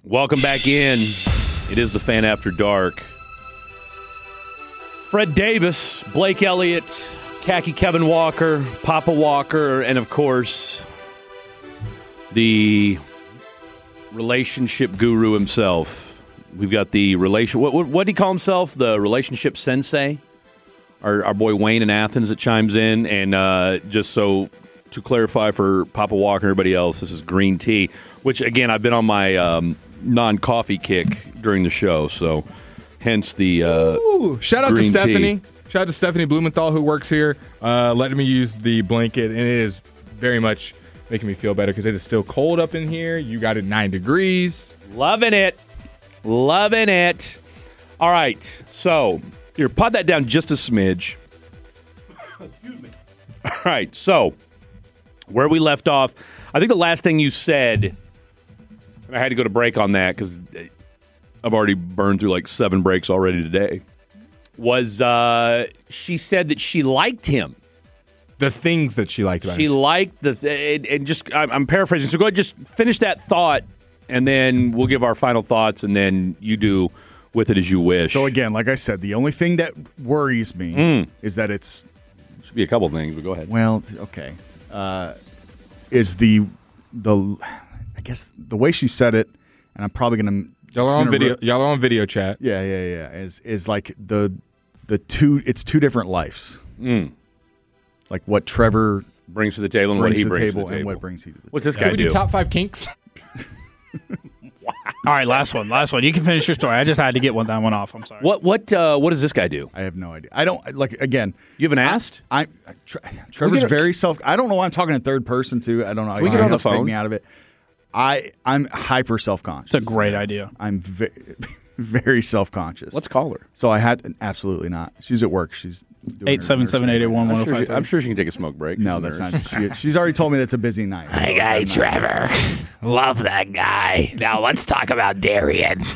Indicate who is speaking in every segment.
Speaker 1: Welcome back in. It is the Fan After Dark. Fred Davis, Blake Elliott, Khaki Kevin Walker, Papa Walker, and of course, the relationship guru himself. We've got the what did he call himself? The relationship sensei? Our boy Wayne in Athens that chimes in. And just so to clarify for Papa Walker and everybody else, this is green tea, which, again, I've been on my non-coffee kick during the show, so hence the
Speaker 2: shout out to Stephanie.
Speaker 1: Tea.
Speaker 2: Shout out to Stephanie Blumenthal, who works here, letting me use the blanket, and it is very much making me feel better because it is still cold up in here. You got it 9 degrees.
Speaker 1: Loving it. Loving it. All right, so here, pot that down just a smidge. Excuse me. All right, so where we left off, I think the last thing you said, and I had to go to break on that because I've already burned through like 7 breaks already today, was she said that she liked him.
Speaker 2: The things that she liked about him.
Speaker 1: She liked and just, I'm paraphrasing, so go ahead, just finish that thought, and then we'll give our final thoughts, and then you do with it as you wish.
Speaker 3: So again, like I said, the only thing that worries me is that it's...
Speaker 1: Should be a couple things, but go ahead.
Speaker 3: Well, okay. Is the I guess the way she said it, and I'm probably going to...
Speaker 2: Y'all are on video chat.
Speaker 3: Yeah. Is like the two. It's 2 different lives. Like what Trevor
Speaker 1: brings to the table and what he brings to the table.
Speaker 3: And what brings he to the table.
Speaker 1: What's this
Speaker 2: Can
Speaker 1: guy
Speaker 2: we
Speaker 1: do?
Speaker 2: do top 5 kinks?
Speaker 4: All right, last one. You can finish your story. I just had to get that one off. I'm sorry.
Speaker 1: What does this guy do?
Speaker 3: I have no idea. I don't like. Again,
Speaker 1: You haven't asked?
Speaker 3: Trevor's very self. I don't know why I'm talking in third person too. I don't know.
Speaker 1: We get on the
Speaker 3: Take
Speaker 1: phone.
Speaker 3: me out of it. I'm hyper self-conscious.
Speaker 4: It's a great idea.
Speaker 3: I'm very self-conscious.
Speaker 1: Let's call her.
Speaker 3: So I had absolutely not. She's at work. She's
Speaker 4: 877-881-1053.
Speaker 1: I'm sure she can take a smoke break.
Speaker 3: No, that's not. She's already told me that's a busy night.
Speaker 5: Hey, Trevor. Love that guy. Now let's talk about Darian.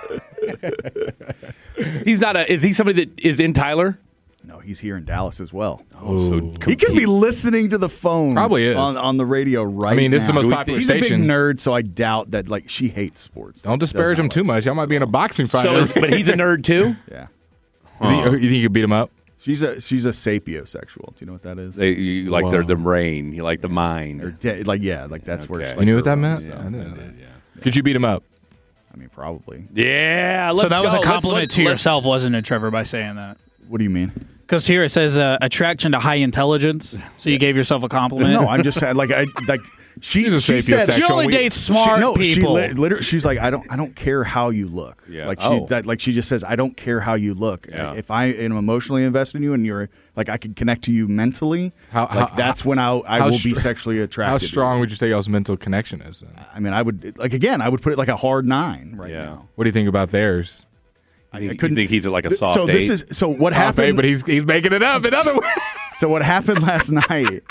Speaker 1: He's not is he somebody that is in Tyler?
Speaker 3: No, he's here in Dallas as well.
Speaker 1: So
Speaker 3: He could be listening to the phone.
Speaker 2: Probably is.
Speaker 3: on the radio right now.
Speaker 2: I mean, this is the most popular
Speaker 3: He's
Speaker 2: station.
Speaker 3: a big nerd, so I doubt that she hates sports.
Speaker 2: Don't disparage him too much. Y'all might be in a boxing fight.
Speaker 1: but he's a nerd too?
Speaker 3: Yeah.
Speaker 2: You think you could beat him up?
Speaker 3: She's a sapiosexual. Do you know what that is?
Speaker 1: You like their brain. You like the mind.
Speaker 3: Or that's where.
Speaker 1: Okay.
Speaker 3: Like
Speaker 2: You knew what that
Speaker 3: her-
Speaker 2: meant?
Speaker 3: Yeah.
Speaker 2: I didn't know that. Could you beat him up?
Speaker 3: I mean, probably.
Speaker 1: Yeah.
Speaker 4: So that was a compliment
Speaker 1: let's-
Speaker 4: to yourself, wasn't it, Trevor, by saying that?
Speaker 3: What do you mean?
Speaker 4: Because here it says attraction to high intelligence. So you gave yourself a compliment.
Speaker 3: No, I'm just saying. She said
Speaker 4: She only dates smart people.
Speaker 3: Literally, she's like, I don't care how you look.
Speaker 1: Yeah.
Speaker 3: She just says, I don't care how you look.
Speaker 1: Yeah.
Speaker 3: If I am emotionally invested in you and you're like, I can connect to you mentally. That's when I will be sexually attracted.
Speaker 2: How strong would you say y'all's mental connection is? Then?
Speaker 3: I mean, I would I would put it like a hard 9 right
Speaker 1: Yeah.
Speaker 3: now.
Speaker 2: What do you think about theirs?
Speaker 1: You think he's like a soft
Speaker 3: So
Speaker 1: eight?
Speaker 3: this is so what happened.
Speaker 2: Hey, but he's making it up in other ways.
Speaker 3: So what happened last night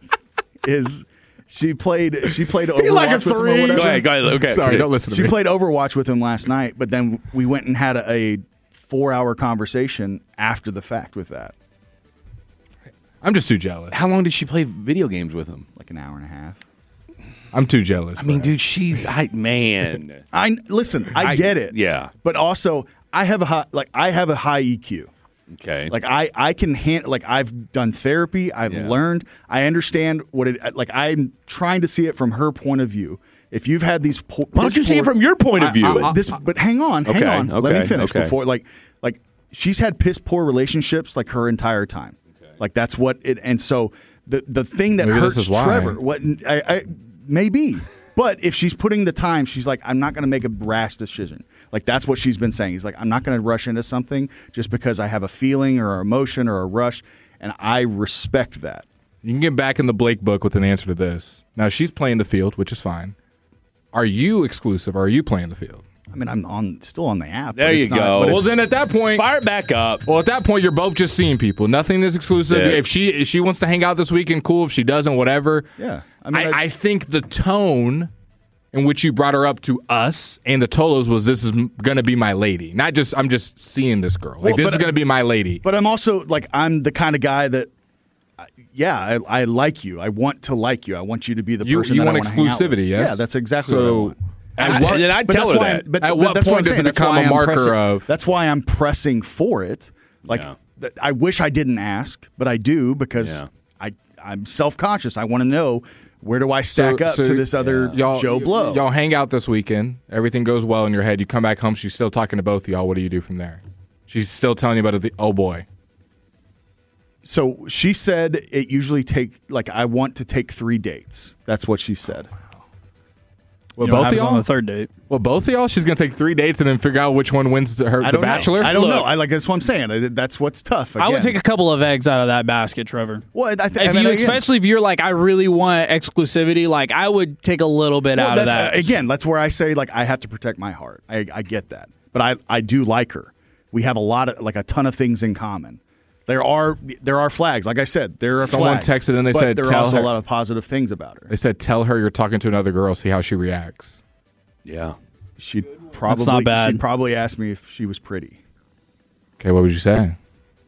Speaker 3: is she played Overwatch
Speaker 2: like a
Speaker 3: with him or
Speaker 2: 3.
Speaker 3: whatever.
Speaker 1: Go ahead. Okay.
Speaker 2: Sorry, don't listen to
Speaker 3: She
Speaker 2: me.
Speaker 3: played Overwatch with him last night, but then we went and had a 4-hour conversation after the fact with that.
Speaker 2: I'm just too jealous.
Speaker 1: How long did she play video games with him?
Speaker 3: Like an hour and a half.
Speaker 2: I'm too jealous.
Speaker 1: I mean, dude, man.
Speaker 3: I get it.
Speaker 1: Yeah.
Speaker 3: But also I have a high EQ.
Speaker 1: Okay.
Speaker 3: Like I can handle. Like I've done therapy. I've learned. I understand what it. Like I'm trying to see it from her point of view. If you've had these,
Speaker 1: why don't you see it from your point of view?
Speaker 3: But hang on.
Speaker 1: Okay,
Speaker 3: Let me finish
Speaker 1: okay.
Speaker 3: before like she's had piss poor relationships like her entire time. Okay. Like that's what it. And so the thing that
Speaker 2: Maybe
Speaker 3: hurts
Speaker 2: this is why.
Speaker 3: Trevor. What I maybe. But if she's putting the time, she's like, I'm not going to make a rash decision. Like, that's what she's been saying. He's like, I'm not going to rush into something just because I have a feeling or an emotion or a rush, and I respect that.
Speaker 2: You can get back in the Blake book with an answer to this. Now, she's playing the field, which is fine. Are you exclusive, or are you playing the field?
Speaker 3: I mean, I'm still on the app.
Speaker 1: There you go.
Speaker 2: Well, then at that point,
Speaker 1: fire it back up.
Speaker 2: Well, at that point, you're both just seeing people. Nothing is exclusive.
Speaker 1: Yeah.
Speaker 2: If she wants to hang out this weekend, cool. If she doesn't, whatever.
Speaker 3: Yeah.
Speaker 2: I think the tone in which you brought her up to us and the Tolos was, this is going to be my lady. Not just, I'm just seeing this girl. Like, this is going to be my lady.
Speaker 3: But I'm also, like, I'm the kind of guy that, I like you. I want to like you. I want you to be the person
Speaker 2: You
Speaker 3: that
Speaker 2: want
Speaker 3: I want to hang out with.
Speaker 2: exclusivity, yes?
Speaker 3: Yeah, that's exactly what I want.
Speaker 2: At what,
Speaker 1: and I'd tell her that.
Speaker 2: At what
Speaker 3: that's
Speaker 2: point
Speaker 3: I'm
Speaker 2: does
Speaker 3: saying.
Speaker 2: it become a marker of?
Speaker 3: That's why I'm pressing for it. Like, I wish I didn't ask, but I do because I'm self-conscious. I want to know, where do I stack up to this other Joe Blow?
Speaker 2: Y'all hang out this weekend. Everything goes well in your head. You come back home. She's still talking to both of y'all. What do you do from there? She's still telling you about the oh boy.
Speaker 3: So she said it usually I want to take 3 dates. That's what she said.
Speaker 2: Well,
Speaker 4: You know what
Speaker 2: both of
Speaker 4: happens
Speaker 2: y'all
Speaker 4: on the third date.
Speaker 2: Well, both of y'all. She's gonna take 3 dates and then figure out which one wins the Bachelor.
Speaker 3: I don't know. That's what I'm saying. That's what's tough.
Speaker 4: I would
Speaker 3: Again.
Speaker 4: take a couple of eggs out of that basket, Trevor.
Speaker 3: Well,
Speaker 4: Especially if you're like, I really want exclusivity, like I would take a little bit out of that.
Speaker 3: Again, that's where I say I have to protect my heart. I get that, but I do like her. We have a ton of things in common. There are flags. Like I said, there are
Speaker 2: Someone
Speaker 3: flags.
Speaker 2: texted and they
Speaker 3: but
Speaker 2: said,
Speaker 3: there are
Speaker 2: tell
Speaker 3: also
Speaker 2: her.
Speaker 3: a lot of positive things about her.
Speaker 2: They said, tell her you're talking to another girl. See how she reacts.
Speaker 1: Yeah.
Speaker 3: She'd
Speaker 4: not bad.
Speaker 3: She'd probably ask me if she was pretty.
Speaker 2: Okay, what would you say?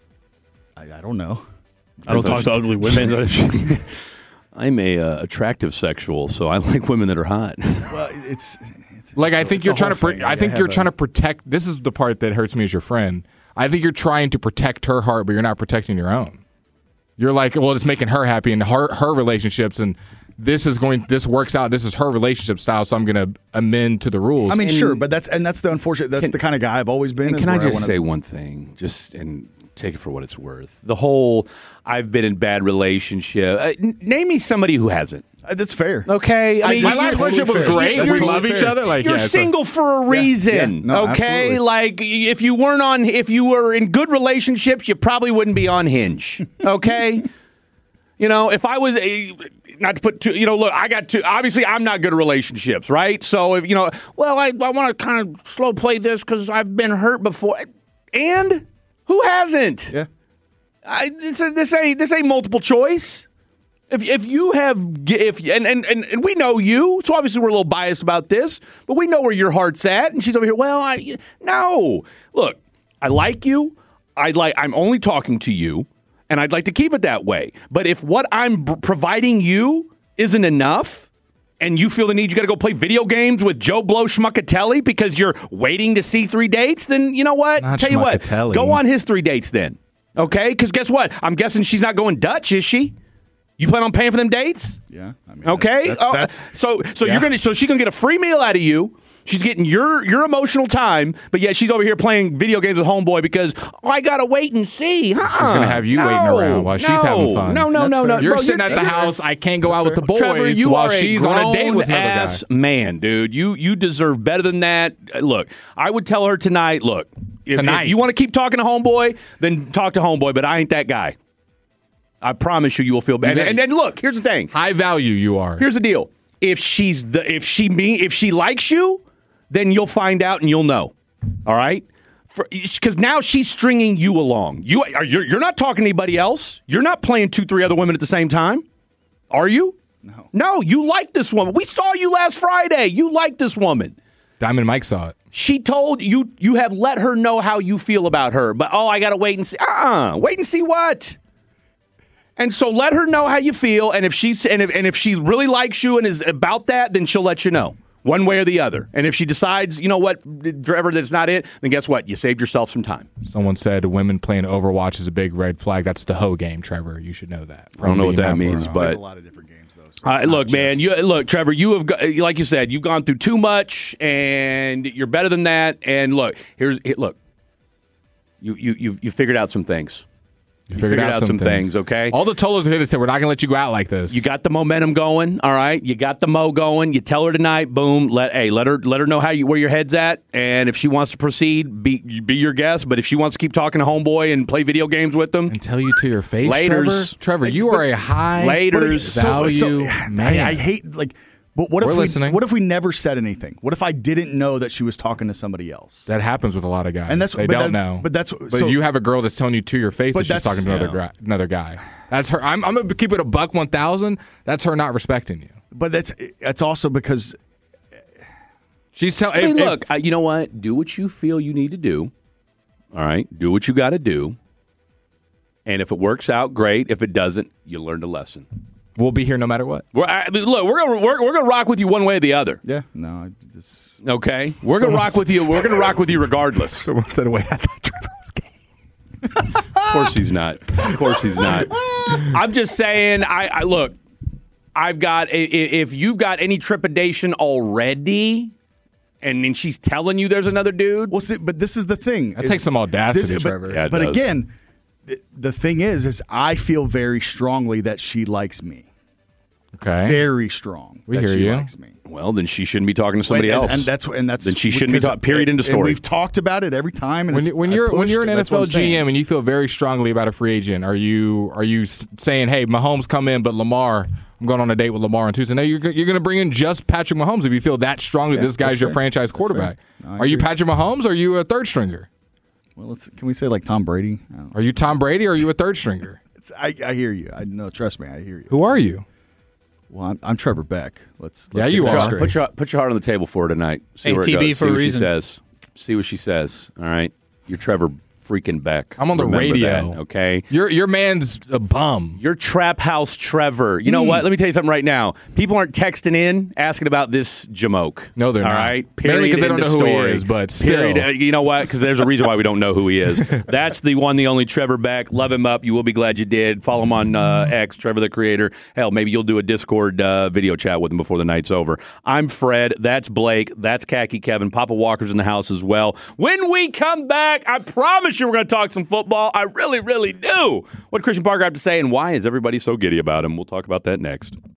Speaker 3: I don't know.
Speaker 4: I don't talk to ugly women.
Speaker 1: I'm a attractive sexual, so I like women that are hot.
Speaker 3: Well, it's
Speaker 2: Like I think
Speaker 3: it's
Speaker 2: you're
Speaker 3: a
Speaker 2: trying
Speaker 3: whole
Speaker 2: to.
Speaker 3: thing.
Speaker 2: I think you're trying to protect. This is the part that hurts me as your friend. I think you're trying to protect her heart, but you're not protecting your own. You're like, well, it's making her happy and her relationships, and this works out. This is her relationship style, so I'm going to amend to the rules.
Speaker 3: I mean, sure, but that's the unfortunate. That's the kind of guy I've always been.
Speaker 1: And can I just say one thing, and take it for what it's worth? The whole I've been in bad relationship. Name me somebody who hasn't.
Speaker 3: That's fair.
Speaker 1: Okay, I mean,
Speaker 2: my last relationship was great.
Speaker 3: That's
Speaker 2: We
Speaker 3: totally
Speaker 2: love each
Speaker 3: fair.
Speaker 2: other. Like
Speaker 1: you're single for a reason.
Speaker 3: Yeah. No,
Speaker 1: okay,
Speaker 3: absolutely.
Speaker 1: like if you were in good relationships, you probably wouldn't be on Hinge. Okay. If I was not to put two, look, I got two. Obviously, I'm not good at relationships, right? So if I want to kind of slow play this because I've been hurt before. And who hasn't?
Speaker 3: Yeah.
Speaker 1: This ain't multiple choice. If you have and we know you, so obviously we're a little biased about this, but we know where your heart's at. And she's over here. Well, no. Look, I like you. I'm only talking to you. And I'd like to keep it that way. But if what I'm providing you isn't enough, and you feel the need, you got to go play video games with Joe Blow Schmuckatelli because you're waiting to see 3 dates, then you know what?
Speaker 2: Not
Speaker 1: Tell you what,
Speaker 2: Schmuckatelli.
Speaker 1: go on his 3 dates then. Okay? Because guess what? I'm guessing she's not going Dutch, is she? You plan on paying for them dates?
Speaker 3: Yeah. I mean,
Speaker 1: Okay.
Speaker 3: That's
Speaker 1: so you're gonna she's gonna get a free meal out of you. She's getting your emotional time, but yet she's over here playing video games with homeboy because I gotta wait and see.
Speaker 2: She's gonna have you waiting around while she's having fun.
Speaker 1: No.
Speaker 2: You're
Speaker 1: Bro,
Speaker 2: sitting at the house. I can't go out with the boys
Speaker 1: Trevor, you
Speaker 2: while
Speaker 1: are
Speaker 2: she's on a date with another guy.
Speaker 1: grown-ass man, dude. You deserve better than that. Look, I would tell her tonight. Look, if you want to keep talking to homeboy, then talk to homeboy. But I ain't that guy. I promise you will feel bad. And look, here's the thing.
Speaker 2: High value you are.
Speaker 1: Here's the deal. If she likes you, then you'll find out and you'll know. All right? Because now she's stringing you along. You're not talking to anybody else. You're not playing 2-3 other women at the same time. Are you? No, you like this woman. We saw you last Friday. You like this woman.
Speaker 2: Diamond Mike saw it.
Speaker 1: She told you have let her know how you feel about her. But, I got to wait and see. Wait and see what? And so let her know how you feel. And if she really likes you and is about that, then she'll let you know. One way or the other. And if she decides, you know what, Trevor, that's not it, then guess what? You saved yourself some time.
Speaker 2: Someone said women playing Overwatch is a big red flag. That's the hoe game, Trevor. You should know that.
Speaker 1: I don't know what that means,
Speaker 3: There's
Speaker 1: but
Speaker 3: a lot of different games, though. So
Speaker 1: look, man, Trevor, you have, like you said, you've gone through too much, and you're better than that. And look, you figured out some things. You figured out some things, okay?
Speaker 2: All the Tolos are here that said, we're not going to let you go out like this.
Speaker 1: You got the momentum going, all right? You got the mo going. You tell her tonight, boom, let her know where your head's at. And if she wants to proceed, be your guest. But if she wants to keep talking to homeboy and play video games with them,
Speaker 2: and tell you to your face,
Speaker 1: Laters.
Speaker 2: Trevor, you are a high value man.
Speaker 3: I hate, but what
Speaker 2: listening.
Speaker 3: What if we never said anything? What if I didn't know that she was talking to somebody else?
Speaker 2: That happens with a lot of guys.
Speaker 3: And
Speaker 2: they don't know.
Speaker 3: But
Speaker 2: you have a girl that's telling you to your face that she's
Speaker 3: that's-
Speaker 2: talking to another guy. That's her. I'm going to keep it a buck 1,000. That's her not respecting you.
Speaker 3: But that's also because
Speaker 2: she's telling.
Speaker 1: I mean, look, you know what? Do what you feel you need to do. All right? Do what you got to do. And if it works out, great. If it doesn't, you learned a lesson.
Speaker 2: We'll be here no matter what.
Speaker 1: Look, we're gonna rock with you one way or the other.
Speaker 3: Yeah, no, this.
Speaker 1: Okay, we're gonna rock with you. We're gonna rock with you regardless.
Speaker 2: Someone said, "Wait, I thought Trevor was gay."
Speaker 1: Of course he's not. Of course he's not. I'm just saying. I look. I've got. If you've got any trepidation already, and then she's telling you there's another dude.
Speaker 3: Well, see, but this is the thing.
Speaker 2: That takes some audacity, Trevor.
Speaker 1: Yeah, it
Speaker 3: but
Speaker 1: does.
Speaker 3: again, the thing is I feel very strongly that she likes me.
Speaker 2: Okay.
Speaker 3: Very strong.
Speaker 2: We
Speaker 3: that
Speaker 2: hear
Speaker 3: she
Speaker 2: you.
Speaker 3: likes me.
Speaker 1: Well, then she shouldn't be talking to somebody else.
Speaker 3: And that's
Speaker 1: then she shouldn't be
Speaker 3: because-
Speaker 1: talking. Period. End of
Speaker 3: and
Speaker 1: story.
Speaker 3: we've talked about it every time. And
Speaker 2: When you're an NFL GM and you feel very strongly about a free agent, are you saying, "Hey, Mahomes come in, but Lamar, I'm going on a date with Lamar on Tuesday"? No, you're going to bring in just Patrick Mahomes if you feel that strongly. This guy's
Speaker 3: that's
Speaker 2: your
Speaker 3: fair.
Speaker 2: franchise
Speaker 3: That's
Speaker 2: quarterback.
Speaker 3: fair. No, I
Speaker 2: Are you
Speaker 3: agree.
Speaker 2: Patrick Mahomes? Or are you a third stringer?
Speaker 3: Well, can we say like Tom Brady? I don't know.
Speaker 2: Are you Tom Brady? Or are you a third stringer?
Speaker 3: I hear you. I know. Trust me, I hear you.
Speaker 2: Who are you?
Speaker 3: Well, I'm Trevor Beck. Let's
Speaker 2: Yeah,
Speaker 3: get
Speaker 2: you
Speaker 3: that
Speaker 2: are.
Speaker 3: straight.
Speaker 1: Put your heart on the table for her tonight. See where it
Speaker 4: ATB
Speaker 1: goes.
Speaker 4: for
Speaker 1: See
Speaker 4: a
Speaker 1: what
Speaker 4: reason.
Speaker 1: she says. See what she says. All right. You're Trevor freaking Beck.
Speaker 2: I'm on the
Speaker 1: Remember
Speaker 2: radio.
Speaker 1: that, okay.
Speaker 2: Your man's a bum.
Speaker 1: You're Trap House Trevor. You know what? Let me tell you something right now. People aren't texting in asking about this jamoke.
Speaker 2: No, they're
Speaker 1: All
Speaker 2: not.
Speaker 1: right?
Speaker 2: Mainly 'cause they don't
Speaker 1: End of
Speaker 2: know who he
Speaker 1: story.
Speaker 2: is, but still.
Speaker 1: Period. You know what? Because there's a reason why we don't know who he is. That's the one, the only Trevor Beck. Love him up. You will be glad you did. Follow him on X, Trevor the Creator. Hell, maybe you'll do a Discord video chat with him before the night's over. I'm Fred. That's Blake. That's Khaki Kevin. Papa Walker's in the house as well. When we come back, I promise you we're going to talk some football. I really, really do. What Christian Parker have to say, and why is everybody so giddy about him? We'll talk about that next.